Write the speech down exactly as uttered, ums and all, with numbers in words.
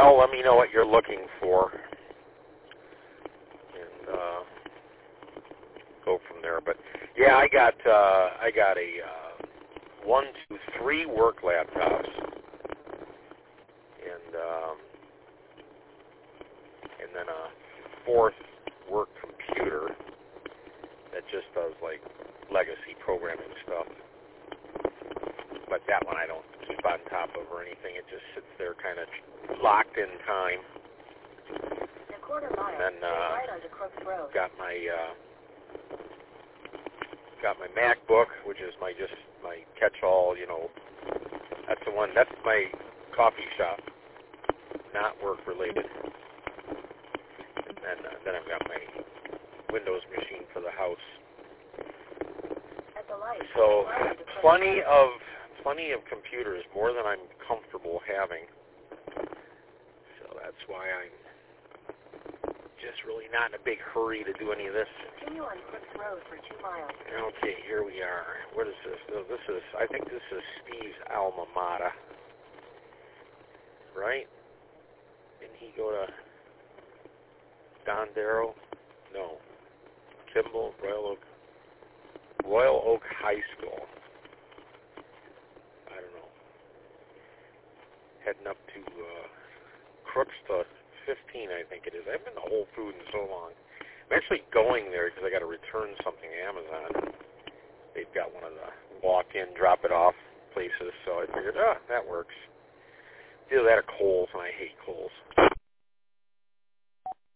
well, let me know what you're looking for, and uh, go from there. But yeah, I got uh, I got a uh, one, two, three work laptops, and um, and then a fourth work computer that just does like legacy programming stuff. But that one I don't keep on top of or anything. It just sits there kind of locked in time. And then uh, got my uh, got my MacBook, which is my just my catch-all. You know, that's the one. That's my coffee shop, not work-related. And then uh, then I've got my Windows machine for the house. So plenty of plenty of computers, more than I'm comfortable having. So that's why I'm just really not in a big hurry to do any of this. Continue on Crooks Road for two miles. Okay, here we are. What is this? Oh, this is, I think this is Steve's alma mater, right? Didn't he go to Don Darrow? No. Kimball, Royal Oak, Royal Oak High School. I don't know. Heading up to uh, Crooks to fifteen, I think it is. I haven't been to Whole Foods in so long. I'm actually going there because I got to return something to Amazon. They've got one of the walk-in, drop-it-off places, so I figured, ah, that works. Either that or Kohl's, and I hate Kohl's.